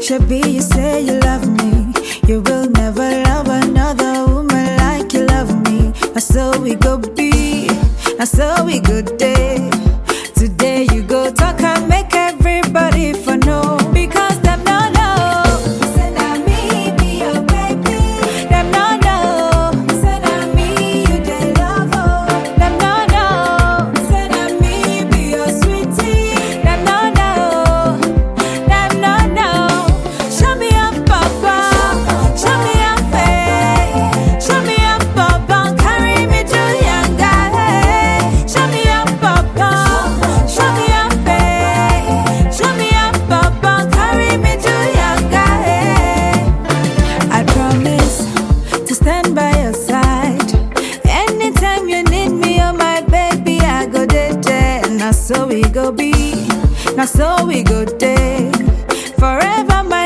Shabi, you say you love me. You will never love another woman like you love me. And so we go be, and so we go day. Today you go talk and make everybody for know. Because them no know. Say na me be your baby. Them no know. Say na me you dey love. Oh. Them no know. Say na me be your sweetie. Them no know. Them no know. Show me up, Papa. Show me up, faith. Show me up, Papa. Carry me to Yanga. Hey. Show me up, Papa. Show me up, faith. Show me up, Papa. Carry me to Yanga. Hey. I promise to stand by your side. Anytime you need me, oh my baby, I go there. Now so we go be, now so we go there. Forever my